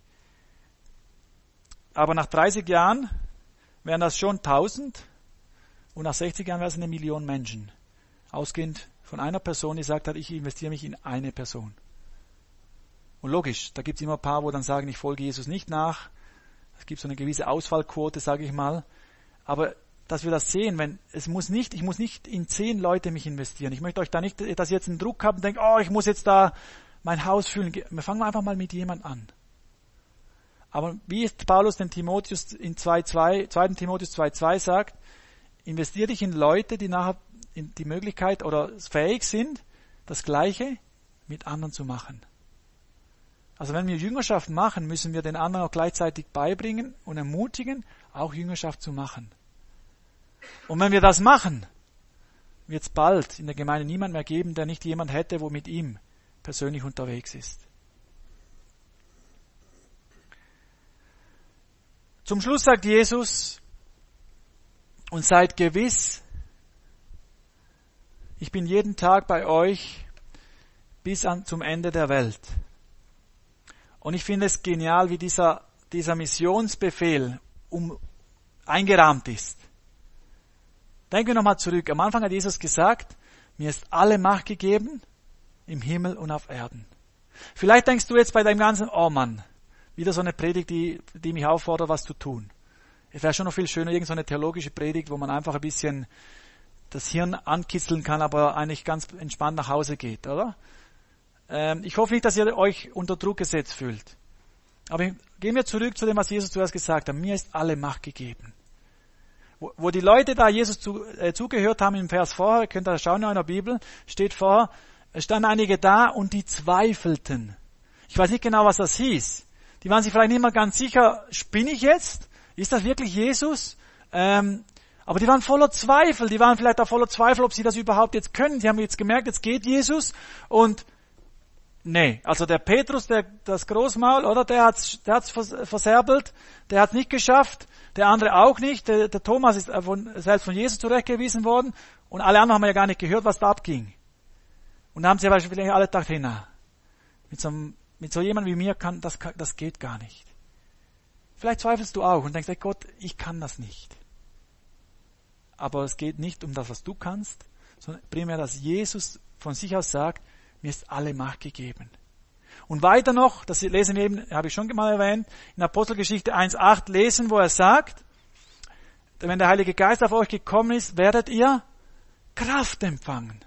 Aber nach dreißig Jahren wären das schon tausend und nach sechzig Jahren wäre es eine Million Menschen. Ausgehend von einer Person, die gesagt hat, ich investiere mich in eine Person. Und logisch, da gibt es immer ein paar, wo dann sagen, ich folge Jesus nicht nach. Es gibt so eine gewisse Ausfallquote, sage ich mal. Aber dass wir das sehen, wenn es muss nicht, ich muss nicht in zehn Leute mich investieren. Ich möchte euch da nicht, dass ihr jetzt einen Druck habt und denkt, oh, ich muss jetzt da mein Haus füllen. Wir fangen einfach mal mit jemand an. Aber wie ist Paulus den Timotheus in zwei zwei, zweiten Timotheus zwei zwei sagt, investiere dich in Leute, die nachher in die Möglichkeit oder fähig sind, das Gleiche mit anderen zu machen. Also wenn wir Jüngerschaft machen, müssen wir den anderen auch gleichzeitig beibringen und ermutigen, auch Jüngerschaft zu machen. Und wenn wir das machen, wird es bald in der Gemeinde niemand mehr geben, der nicht jemand hätte, wo mit ihm persönlich unterwegs ist. Zum Schluss sagt Jesus, und seid gewiss, ich bin jeden Tag bei euch bis an, zum Ende der Welt. Und ich finde es genial, wie dieser, dieser Missionsbefehl um, eingerahmt ist. Denken wir nochmal zurück. Am Anfang hat Jesus gesagt, mir ist alle Macht gegeben im Himmel und auf Erden. Vielleicht denkst du jetzt bei deinem ganzen, oh Mann, wieder so eine Predigt, die, die mich auffordert, was zu tun. Es wäre schon noch viel schöner, irgend so eine theologische Predigt, wo man einfach ein bisschen das Hirn ankitzeln kann, aber eigentlich ganz entspannt nach Hause geht, oder? Ähm, ich hoffe nicht, dass ihr euch unter Druck gesetzt fühlt. Aber gehen wir zurück zu dem, was Jesus zuerst gesagt hat. Mir ist alle Macht gegeben. Wo, wo die Leute da Jesus zu, äh, zugehört haben im Vers vorher, könnt ihr schauen in der Bibel, steht vorher, es standen einige da und die zweifelten. Ich weiß nicht genau, was das hieß. Die waren sich vielleicht nicht mal ganz sicher, spinne ich jetzt? Ist das wirklich Jesus? Ähm, aber die waren voller Zweifel. Die waren vielleicht auch voller Zweifel, ob sie das überhaupt jetzt können. Die haben jetzt gemerkt, jetzt geht Jesus. Und nee, also der Petrus, der, das Großmaul, oder? Der hat's, der hat's verserbelt. Der hat's nicht geschafft. Der andere auch nicht. Der, der Thomas ist von, selbst von Jesus zurechtgewiesen worden. Und alle anderen haben ja gar nicht gehört, was da abging. Und da haben sie wahrscheinlich alle gedacht, hey, na, mit so einem Mit so jemandem wie mir kann das, das geht gar nicht. Vielleicht zweifelst du auch und denkst, hey Gott, ich kann das nicht. Aber es geht nicht um das, was du kannst, sondern primär, dass Jesus von sich aus sagt, mir ist alle Macht gegeben. Und weiter noch, das lesen wir eben, habe ich schon mal erwähnt, in Apostelgeschichte eins acht lesen, wo er sagt, wenn der Heilige Geist auf euch gekommen ist, werdet ihr Kraft empfangen.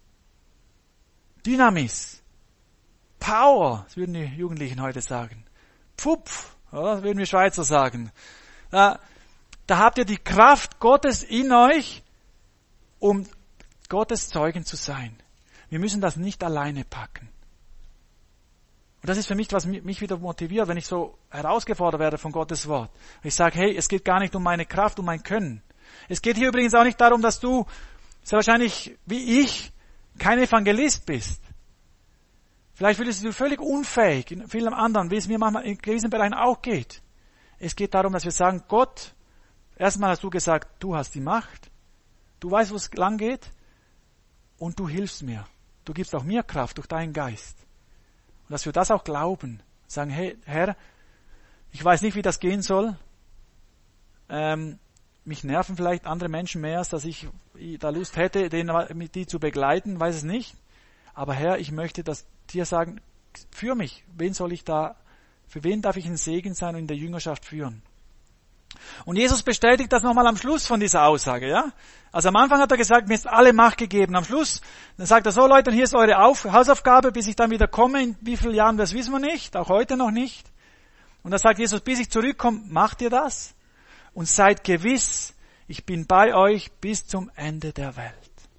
Dynamis. Power, das würden die Jugendlichen heute sagen. Pfupf, ja, das würden wir Schweizer sagen. Da, da habt ihr die Kraft Gottes in euch, um Gottes Zeugen zu sein. Wir müssen das nicht alleine packen. Und das ist für mich, was mich wieder motiviert, wenn ich so herausgefordert werde von Gottes Wort. Ich sage, hey, es geht gar nicht um meine Kraft, um mein Können. Es geht hier übrigens auch nicht darum, dass du, sehr wahrscheinlich wie ich, kein Evangelist bist. Vielleicht fühlst du dich völlig unfähig in vielen anderen, wie es mir manchmal in gewissen Bereichen auch geht. Es geht darum, dass wir sagen, Gott, erstmal hast du gesagt, du hast die Macht, du weißt, wo es lang geht und du hilfst mir. Du gibst auch mir Kraft durch deinen Geist. Und dass wir das auch glauben. Sagen, hey, Herr, ich weiß nicht, wie das gehen soll. Ähm, mich nerven vielleicht andere Menschen mehr, als dass ich da Lust hätte, den, die zu begleiten, weiß es nicht. Aber Herr, ich möchte das dir sagen, für mich, wen soll ich da, für wen darf ich ein Segen sein und in der Jüngerschaft führen? Und Jesus bestätigt das nochmal am Schluss von dieser Aussage, ja? Also am Anfang hat er gesagt, mir ist alle Macht gegeben. Am Schluss, dann sagt er so, Leute, und hier ist eure Auf- Hausaufgabe, bis ich dann wieder komme. In wie vielen Jahren, das wissen wir nicht, auch heute noch nicht. Und da sagt Jesus, bis ich zurückkomme, macht ihr das? Und seid gewiss, ich bin bei euch bis zum Ende der Welt.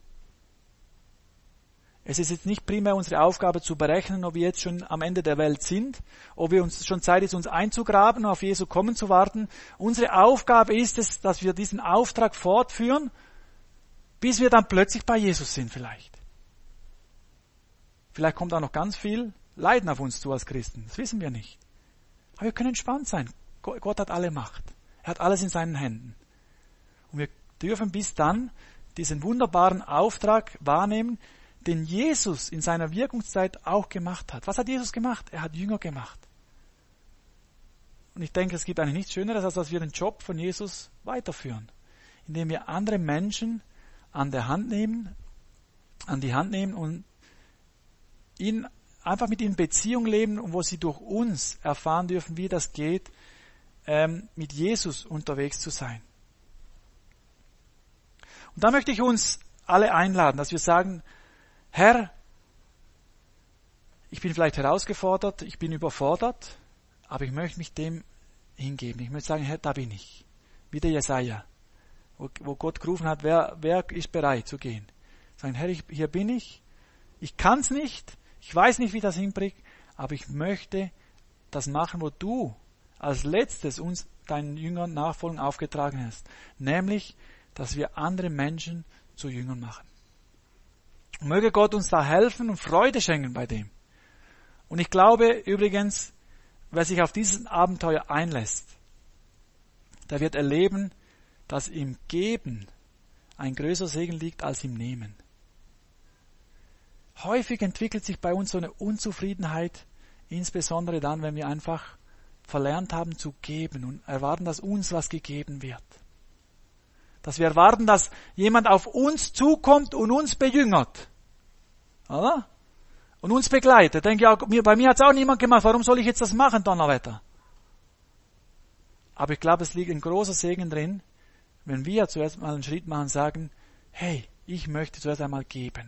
Es ist jetzt nicht primär unsere Aufgabe zu berechnen, ob wir jetzt schon am Ende der Welt sind, ob wir uns schon Zeit ist, uns einzugraben und auf Jesu kommen zu warten. Unsere Aufgabe ist es, dass wir diesen Auftrag fortführen, bis wir dann plötzlich bei Jesus sind vielleicht. Vielleicht kommt auch noch ganz viel Leiden auf uns zu als Christen, das wissen wir nicht. Aber wir können entspannt sein. Gott hat alle Macht. Er hat alles in seinen Händen. Und wir dürfen bis dann diesen wunderbaren Auftrag wahrnehmen, den Jesus in seiner Wirkungszeit auch gemacht hat. Was hat Jesus gemacht? Er hat Jünger gemacht. Und ich denke, es gibt eigentlich nichts Schöneres, als dass wir den Job von Jesus weiterführen, indem wir andere Menschen an der Hand nehmen, an die Hand nehmen und ihnen einfach mit ihnen Beziehung leben und wo sie durch uns erfahren dürfen, wie das geht, ähm, mit Jesus unterwegs zu sein. Und da möchte ich uns alle einladen, dass wir sagen, Herr, ich bin vielleicht herausgefordert, ich bin überfordert, aber ich möchte mich dem hingeben. Ich möchte sagen, Herr, da bin ich. Wie der Jesaja, wo, wo Gott gerufen hat, wer, wer ist bereit zu gehen? Sagen, Herr, ich, hier bin ich. Ich kann es nicht. Ich weiß nicht, wie das hinbringt, aber ich möchte das machen, wo du als letztes uns, deinen Jüngern Nachfolgen aufgetragen hast. Nämlich, dass wir andere Menschen zu Jüngern machen. Und möge Gott uns da helfen und Freude schenken bei dem. Und ich glaube übrigens, wer sich auf dieses Abenteuer einlässt, der wird erleben, dass im Geben ein größerer Segen liegt als im Nehmen. Häufig entwickelt sich bei uns so eine Unzufriedenheit, insbesondere dann, wenn wir einfach verlernt haben zu geben und erwarten, dass uns was gegeben wird. Dass wir erwarten, dass jemand auf uns zukommt und uns bejüngert. Oder? Und uns begleitet. Denke ich auch, bei mir hat es auch niemand gemacht, warum soll ich jetzt das machen, Donnerwetter? Aber ich glaube, es liegt ein großer Segen drin, wenn wir zuerst mal einen Schritt machen und sagen, hey, ich möchte zuerst einmal geben.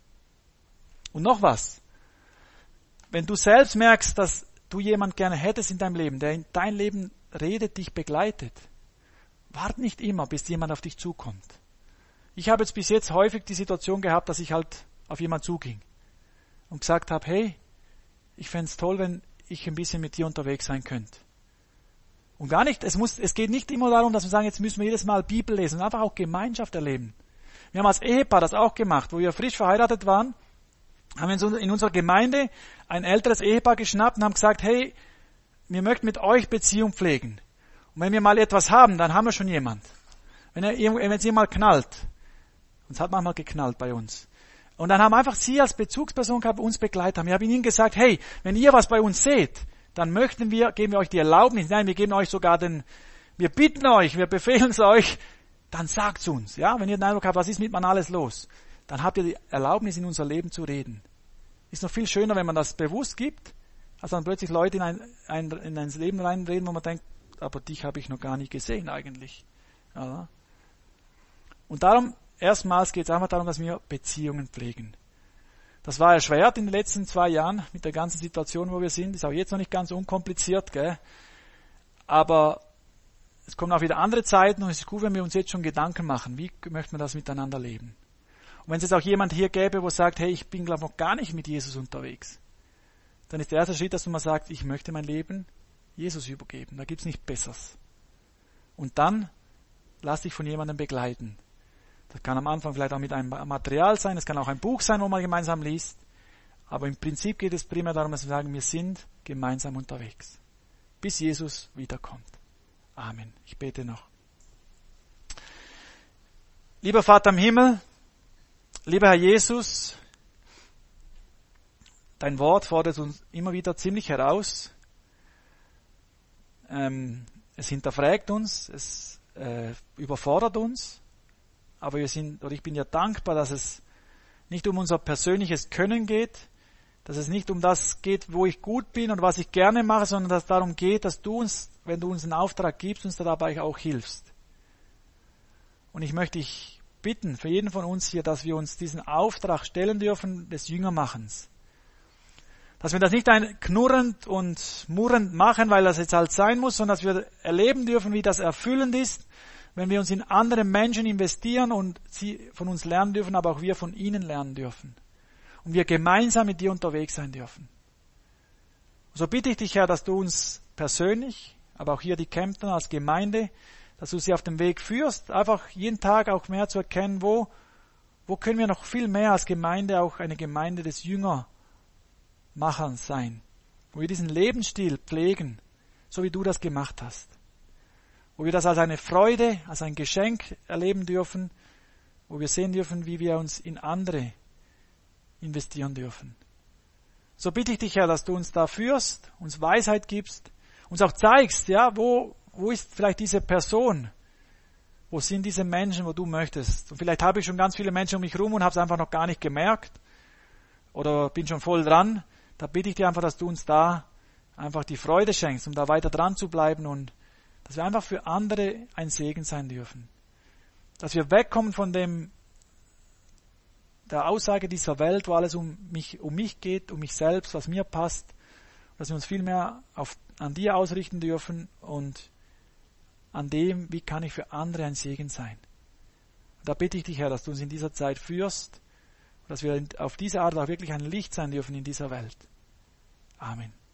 Und noch was. Wenn du selbst merkst, dass du jemand gerne hättest in deinem Leben, der in dein Leben redet, dich begleitet, wart nicht immer, bis jemand auf dich zukommt. Ich habe jetzt bis jetzt häufig die Situation gehabt, dass ich halt auf jemand zuging und gesagt habe, hey, ich fände es toll, wenn ich ein bisschen mit dir unterwegs sein könnte. Und gar nicht, es muss, es geht nicht immer darum, dass wir sagen, jetzt müssen wir jedes Mal Bibel lesen, sondern einfach auch Gemeinschaft erleben. Wir haben als Ehepaar das auch gemacht, wo wir frisch verheiratet waren, haben wir in unserer Gemeinde ein älteres Ehepaar geschnappt und haben gesagt, hey, wir möchten mit euch Beziehung pflegen. Und wenn wir mal etwas haben, dann haben wir schon jemand. Wenn er, wenn es jemand knallt, und es hat manchmal geknallt bei uns. Und dann haben einfach Sie als Bezugsperson gehabt, uns begleitet haben. Wir haben Ihnen gesagt, hey, wenn ihr was bei uns seht, dann möchten wir, geben wir euch die Erlaubnis, nein, wir geben euch sogar den, wir bitten euch, wir befehlen es euch, dann sagt's uns, ja, wenn ihr den Eindruck habt, was ist mit man alles los? Dann habt ihr die Erlaubnis, in unser Leben zu reden. Ist noch viel schöner, wenn man das bewusst gibt, als dann plötzlich Leute in ein, ein, in ein Leben reinreden, wo man denkt, aber dich habe ich noch gar nicht gesehen eigentlich. Ja. Und darum, erstmals geht es einfach darum, dass wir Beziehungen pflegen. Das war erschwert in den letzten zwei Jahren mit der ganzen Situation, wo wir sind. Ist auch jetzt noch nicht ganz unkompliziert, gell? Aber es kommen auch wieder andere Zeiten und es ist gut, wenn wir uns jetzt schon Gedanken machen, wie möchten wir das miteinander leben. Und wenn es jetzt auch jemand hier gäbe, wo sagt, hey, ich bin glaube ich noch gar nicht mit Jesus unterwegs, dann ist der erste Schritt, dass du mal sagst, ich möchte mein Leben Jesus übergeben. Da gibt es nichts Besseres. Und dann lass dich von jemandem begleiten. Das kann am Anfang vielleicht auch mit einem Material sein, es kann auch ein Buch sein, wo man gemeinsam liest. Aber im Prinzip geht es primär darum, dass wir sagen, wir sind gemeinsam unterwegs. Bis Jesus wiederkommt. Amen. Ich bete noch. Lieber Vater im Himmel, lieber Herr Jesus, dein Wort fordert uns immer wieder ziemlich heraus. Ähm, es hinterfragt uns, es äh, überfordert uns, aber wir sind, oder ich bin ja dankbar, dass es nicht um unser persönliches Können geht, dass es nicht um das geht, wo ich gut bin und was ich gerne mache, sondern dass es darum geht, dass du uns, wenn du uns einen Auftrag gibst, uns dabei auch hilfst. Und ich möchte dich bitten, für jeden von uns hier, dass wir uns diesen Auftrag stellen dürfen des Jüngermachens. Dass wir das nicht ein knurrend und murrend machen, weil das jetzt halt sein muss, sondern dass wir erleben dürfen, wie das erfüllend ist, wenn wir uns in andere Menschen investieren und sie von uns lernen dürfen, aber auch wir von ihnen lernen dürfen. Und wir gemeinsam mit dir unterwegs sein dürfen. So bitte ich dich, Herr, dass du uns persönlich, aber auch hier die Kemptner als Gemeinde, dass du sie auf dem Weg führst, einfach jeden Tag auch mehr zu erkennen, wo, wo können wir noch viel mehr als Gemeinde, auch eine Gemeinde des Jüngermachens sein, wo wir diesen Lebensstil pflegen, so wie du das gemacht hast, wo wir das als eine Freude, als ein Geschenk erleben dürfen, wo wir sehen dürfen, wie wir uns in andere investieren dürfen. So bitte ich dich, Herr, dass du uns da führst, uns Weisheit gibst, uns auch zeigst, ja, wo, wo ist vielleicht diese Person, wo sind diese Menschen, wo du möchtest. Und vielleicht habe ich schon ganz viele Menschen um mich herum und habe es einfach noch gar nicht gemerkt oder bin schon voll dran. Da bitte ich dich einfach, dass du uns da einfach die Freude schenkst, um da weiter dran zu bleiben und dass wir einfach für andere ein Segen sein dürfen. Dass wir wegkommen von dem der Aussage dieser Welt, wo alles um mich, um mich geht, um mich selbst, was mir passt, dass wir uns viel mehr auf, an dir ausrichten dürfen und an dem, wie kann ich für andere ein Segen sein. Und da bitte ich dich, Herr, dass du uns in dieser Zeit führst, dass wir auf diese Art auch wirklich ein Licht sein dürfen in dieser Welt. Amen.